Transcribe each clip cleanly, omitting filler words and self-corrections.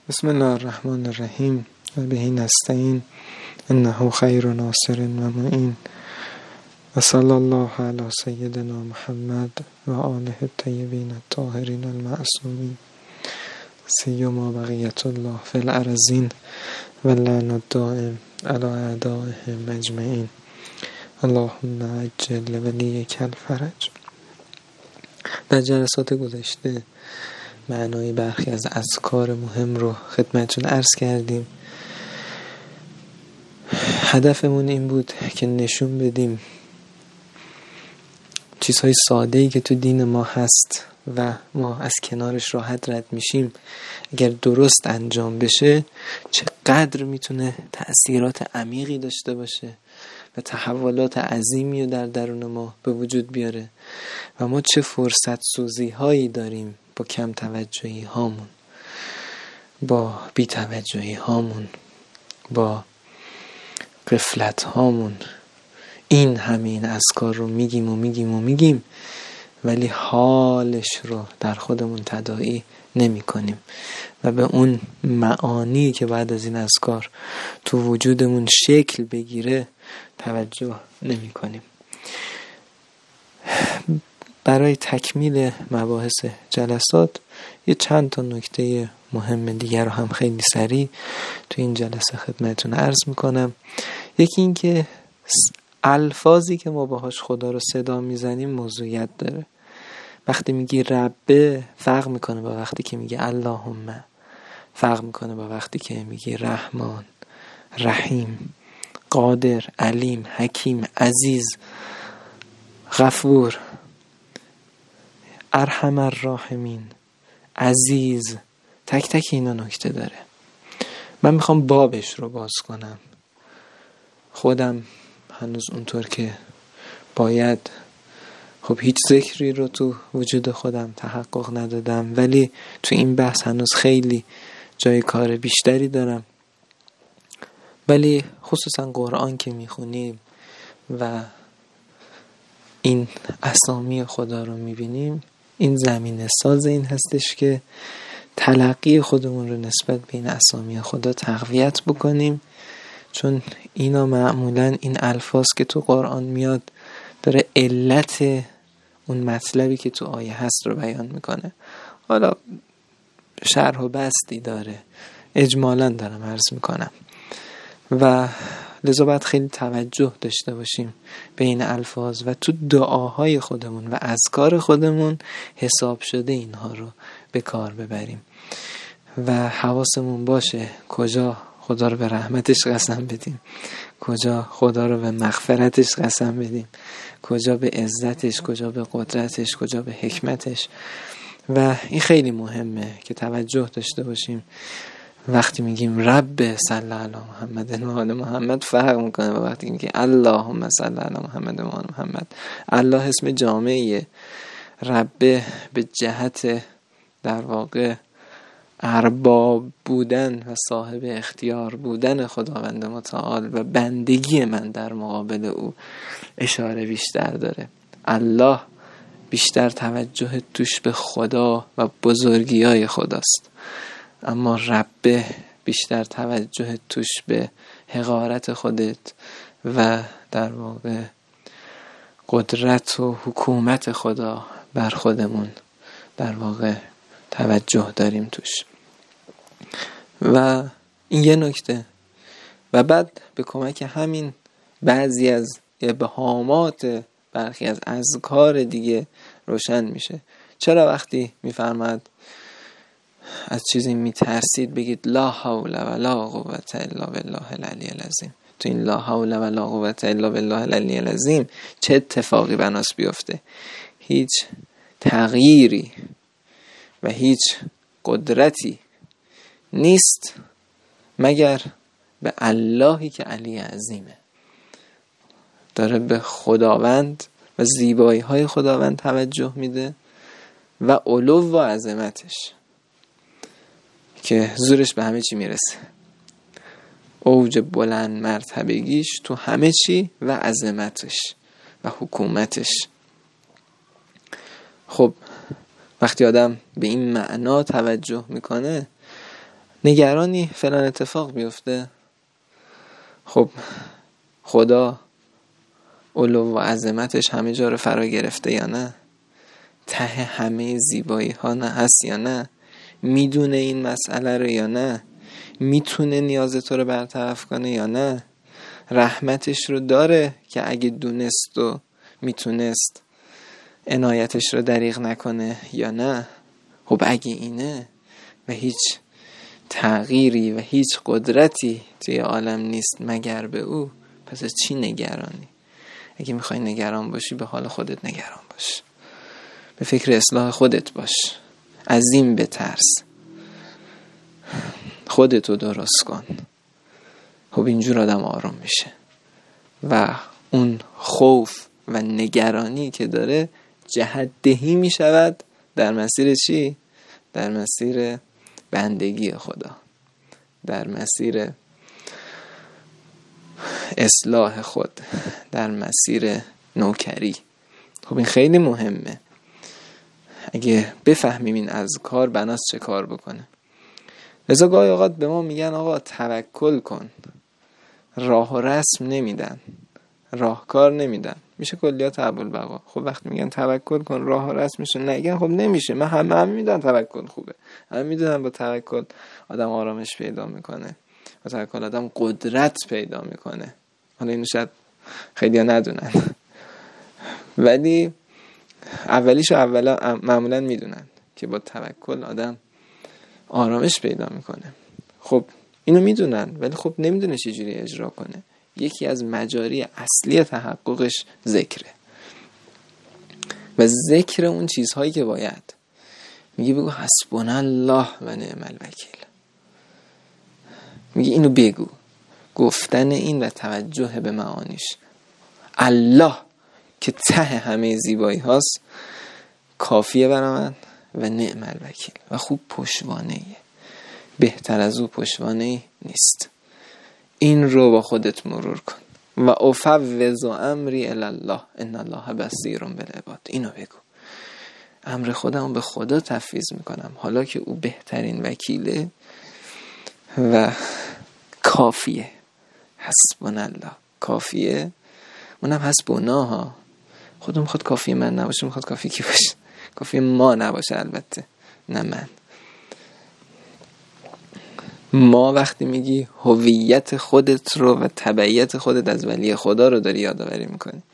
بسم الله الرحمن الرحیم و به نستعین انه خیر ناصر و معین و صلی الله علی سیدنا محمد و آله الطیبین الطاهرین المعصومین سیما بقیت الله فی الارضین و اللعن الدائم علی اعدائهم اجمعین اللهم عجل ولیک الفرج. در جلسات گذشته معنای برخی از اذکار مهم رو خدمتتون عرض کردیم. هدفمون این بود که نشون بدیم چیزهای ساده‌ای که تو دین ما هست و ما از کنارش راحت رد میشیم، اگر درست انجام بشه چقدر میتونه تأثیرات عمیقی داشته باشه و تحولات عظیمی رو در درون ما به وجود بیاره و ما چه فرصت سوزی هایی داریم با کم توجهی هامون، با بی توجهی هامون، با غفلت هامون. این همین اذکار رو میگیم ولی حالش رو در خودمون تداعی نمی کنیم و به اون معانی که بعد از این اذکار تو وجودمون شکل بگیره توجه نمی کنیم. برای تکمیل مباحث جلسات یه چند تا نکته مهم دیگر رو هم خیلی سریع تو این جلسه خدمتتون عرض میکنم. یکی این که الفاظی که ما باهاش خدا رو صدا میزنیم موضوعیت داره. وقتی میگی ربه فرق میکنه با وقتی که میگی اللهم، فرق میکنه با وقتی که میگی رحمان، رحیم، قادر، علیم، حکیم، عزیز، غفور، ارحم الراحمین، عزیز. تک تک اینا نکته داره. من میخوام بابش رو باز کنم. خودم هنوز اونطور که باید خب هیچ ذکری رو تو وجود خودم تحقق ندادم، ولی تو این بحث هنوز خیلی جای کار بیشتری دارم. ولی خصوصا قرآن که میخونیم و این اسامی خدا رو میبینیم، این زمینه ساز این هستش که تلقی خودمون رو نسبت به این اسامی خدا تقویت بکنیم، چون اینا معمولا این الفاظ که تو قرآن میاد داره علت اون مطلبی که تو آیه هست رو بیان میکنه. حالا شرح و بسطی داره، اجمالا دارم عرض میکنم و لذا باید خیلی توجه داشته باشیم به این الفاظ و تو دعاهای خودمون و اذکار خودمون حساب شده اینها رو به کار ببریم و حواسمون باشه کجا خدا رو به رحمتش قسم بدیم، کجا خدا رو به مغفرتش قسم بدیم، کجا به عزتش، کجا به قدرتش، کجا به حکمتش. و این خیلی مهمه که توجه داشته باشیم. وقتی میگیم رب صلی علی محمد و آل محمد فرق میکنه با وقتی میگیم اللهم صلی علی محمد و آل محمد. الله اسم جامعیه. رب به جهت در واقع ارباب بودن و صاحب اختیار بودن خداوند متعال و بندگی من در مقابل او اشاره بیشتر داره. الله بیشتر توجه توش به خدا و بزرگی‌های خداست، اما رب بیشتر توجه توش به حقارت خودت و در واقع قدرت و حکومت خدا بر خودمون در واقع توجه داریم توش. و این یه نکته. و بعد به کمک همین بعضی از ابهامات برخی از اذکار دیگه روشن میشه. چرا وقتی میفرماد از چیزی میترسید بگید لا حول ولا قوة الا بالله العلی العظیم؟ تو این لا حول ولا قوة الا بالله العلی العظیم چه اتفاقی بناس بیفته؟ هیچ تغییری و هیچ قدرتی نیست مگر به اللهی که علی عظیمه. داره به خداوند و زیبایی های خداوند توجه میده و علو و عظمتش که زورش به همه چی میرسه. اوج بلند مرتبگیش تو همه چی و عظمتش و حکومتش. خب وقتی آدم به این معنا توجه میکنه نگرانی فلان اتفاق بیفته. خب خدا علو و عظمتش همه جا رو فرا گرفته یا نه؟ ته همه زیبایی ها نه هست یا نه؟ میدونه این مسئله رو یا نه؟ میتونه نیاز تو رو برطرف کنه یا نه؟ رحمتش رو داره که اگه دونست و میتونست عنایتش رو دریغ نکنه یا نه؟ خب اگه اینه و هیچ تغییری و هیچ قدرتی توی عالم نیست مگر به او، پس از چی نگرانی؟ اگه میخوای نگران باشی به حال خودت نگران باش، به فکر اصلاح خودت باش، از این بترس، خودتو درست کن. خب اینجور آدم آروم میشه و اون خوف و نگرانی که داره جهت دهی میشود در مسیر چی؟ در مسیر بندگی خدا، در مسیر اصلاح خود، در مسیر نوکری. خب این خیلی مهمه. اگه بفهمیم این اذکار بناست چه کار بکنه. لذا گاهی اوقات به ما میگن آقا توکل کن، راه و رسم نمیدن، راهکار نمیدن. میشه کلیات ابوالبقا. خب وقتی میگن توکل کن راه و رسمش نگن، خب نمیشه. من همه میدونن توکل خوبه، همه میدونن با توکل آدم آرامش پیدا میکنه، با توکل آدم قدرت پیدا میکنه. حالا اینو شاید خیلیا ندونن ولی اولا معمولا میدونن که با توکل آدم آرامش پیدا میکنه. خب اینو میدونن ولی خب نمیدونه چجوری اجرا کنه. یکی از مجاری اصلی تحققش ذکره و ذکر اون چیزهایی که باید. میگه بگو حسبنا الله و نعم الوکیل. میگه اینو بگو. گفتن این و توجه به معانیش. الله که ته همه زیبایی هاست کافیه برای من و نعم الوکیل و خوب پشتوانه‌ایه. بهتر از او پشتوانه‌ای نیست. این رو با خودت مرور کن. و افوض امری الی الله ان الله بصیر بالعباد. اینو بگو. امر خودم به خدا تفویض میکنم حالا که او بهترین وکیله و کافیه. حسبنا الله کافیه. اونم حسبنا ها. خدا میخواد کافی من نباشه، میخواد کافی کی باشه؟ کافی ما نباشه البته، نه من. ما وقتی میگی هویت خودت رو و تبعیت خودت از ولی خدا رو داری یادآوری میکنی.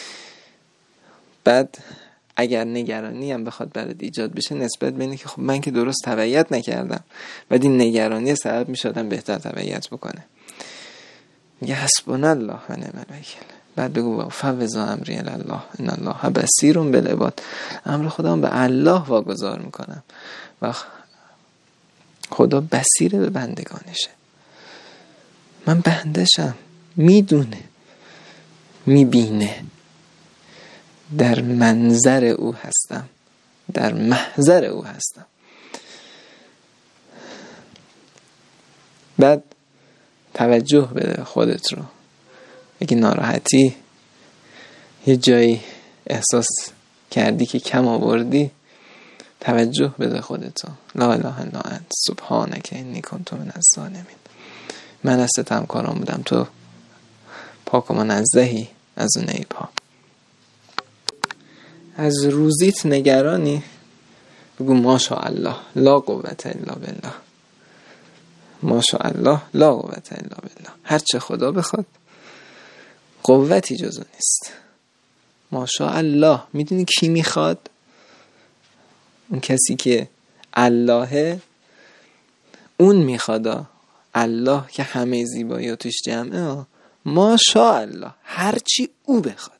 بعد اگر نگرانی هم بخواد برات ایجاد بشه نسبت به اینه که خب من که درست تبعیت نکردم، بعد این نگرانی سبب میشدم بهتر تبعیت بکنه. میگه حسبنا الله و نعم الوکیل. بعد بگو فوض امری الی الله ان الله بصیر بالعباد. امر خودم به الله واگذار میکنم و خدا بصیر به بندگانشه. من بندشم، میدونه، میبینه، در منظر او هستم، در محضر او هستم. بعد توجه بده خودت رو. اگه ناراحتی یه جایی احساس کردی که کم آوردی، توجه بده خودتو. لا اله الا انت سبحانک انی کنت من الظالمین. من از ستمکاران بودم، تو پاک و منزهی از اون عیب‌ها. از روزیت نگرانی؟ بگو ماشاءالله لا قوة الا بالله. ماشاءالله لا قوة الا بالله. هر چه خدا بخواد قوتی جز اون نیست. ماشاءالله. میدونی کی میخواد؟ اون کسی که اللهه اون میخواد. الله که همه زیبایی توش جمعه. ماشاءالله هر چی او بخواد.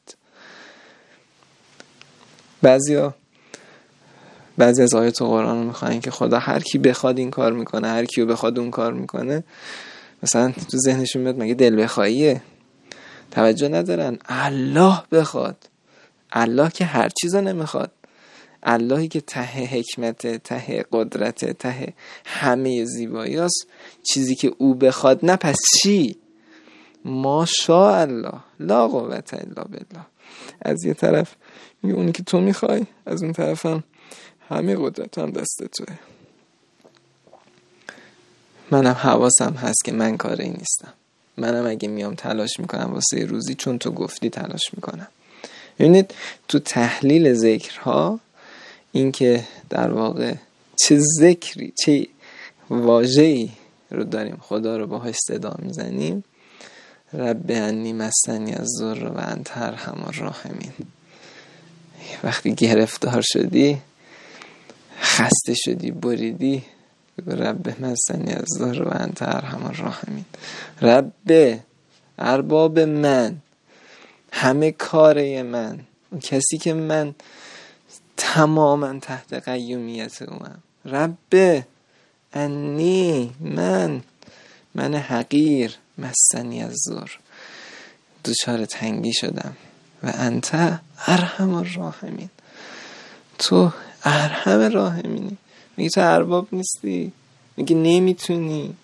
بعضی از آیات قرآن رو میخواین که خدا هر کی بخواد این کار میکنه، هر کیو بخواد اون کار میکنه. مثلا تو ذهنشون میاد مگه دل بخواهیه؟ توجه ندارن. الله بخواد. الله که هر چیزو نمیخواد. اللهی که ته حکمت، ته قدرت، ته همه زیبایی هست. چیزی که او بخواد نه پس چی؟ ماشاءالله لا قوة الا بالله. از یه طرف میگه اونی که تو میخوای، از اون طرف هم همه قدرت هم دست توه. منم حواسم هست که من کاری نیستم. منم اگه میام تلاش میکنم واسه روزی، چون تو گفتی تلاش میکنم. ببینید تو تحلیل ذکرها این که در واقع چه ذکری، چه واژه‌ای رو داریم خدا رو باهاش صدا میزنیم، رب انی مسنی الضر و انت ارحم الراحمین. وقتی گرفتار شدی، خسته شدی، بریدی، رب مسنی الضر و انت ارحم الراحمین. رب، ارباب من، همه کاره من، اون کسی که من تماما تحت قیومیت اوم. رب انی، من حقیر، مسنی الضر، دچار تنگی شدم، و انت ارحم الراحمین، تو ارحم راحمینی. میگه تو ارباب نیستی؟ میگه نمیتونی؟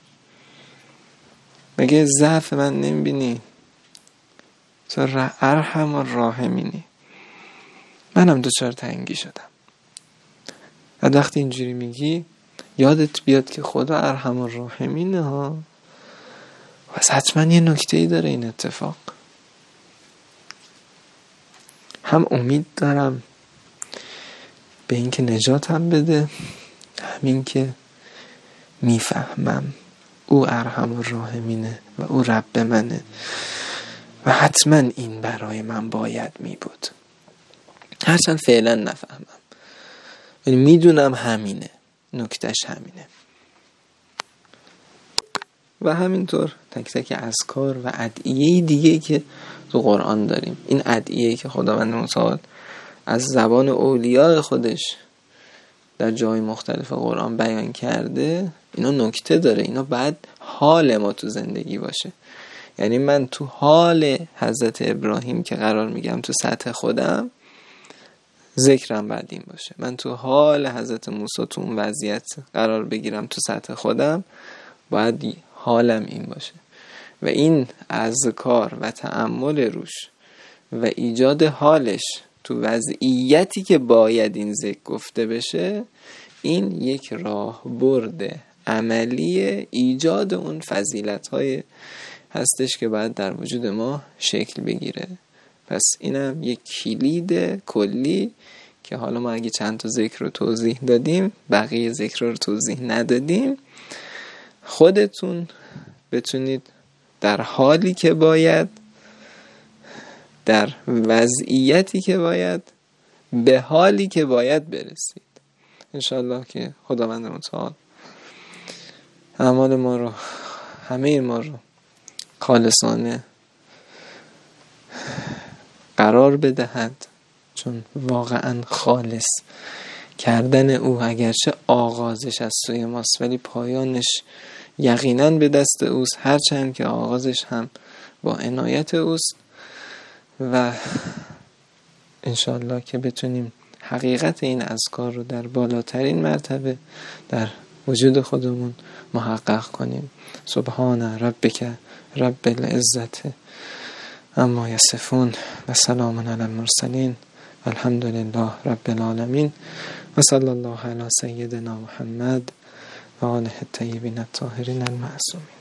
میگه ضعف من نمیبینی؟ تو ارحم الراحمینی. منم دچار تنگی شدم. و وقتی اینجوری میگی یادت بیاد که خدا ارحم الراحمینه ها. و حتما یه نکته‌ای داره این اتفاق. هم امید دارم به این که نجاتم بده، همین که میفهمم او ارحم الراحمینه و او رب منه و حتما این برای من باید می بود، هرچند فعلا نفهمم، ولی میدونم همینه، نکتهش همینه. و همینطور تک تک اذکار و ادعیه دیگه که تو قرآن داریم، این ادعیه که خداوند متعال از زبان اولیاء خودش در جای مختلف قرآن بیان کرده، اینا نکته داره. اینا بعد حال ما تو زندگی باشه. یعنی من تو حال حضرت ابراهیم که قرار میگم تو سطح خودم، ذکرم بعد این باشه. من تو حال حضرت موسی تو اون وضعیت قرار بگیرم تو سطح خودم، باید حالم این باشه. و این اذکار و تأمل روش و ایجاد حالش تو وضعیتی که باید این ذکر گفته بشه، این یک راهبرد عملی ایجاد اون فضیلت‌های هستش که باید در وجود ما شکل بگیره. پس اینم یک کلید کلی که حالا ما اگه چند تا ذکر رو توضیح دادیم، بقیه ذکر رو توضیح ندادیم، خودتون بتونید در حالی که باید، در وضعیتی که باید، به حالی که باید برسید. انشالله که خداوند متعال اعمال ما رو، همه ما رو خالصانه قرار بدهد، چون واقعا خالص کردن او اگرچه آغازش از سوی ماست، ولی پایانش یقینا به دست اوست، هرچند که آغازش هم با عنایت اوست. و انشالله که بتونیم حقیقت این اذکار رو در بالاترین مرتبه در وجود خودمون محقق کنیم. سبحان ربک رب العزت اما یصفون و سلام علی المرسلین و الحمد لله رب العالمین و صلی الله علی سیدنا محمد و آله الطیبین الطاهرین المعصومین.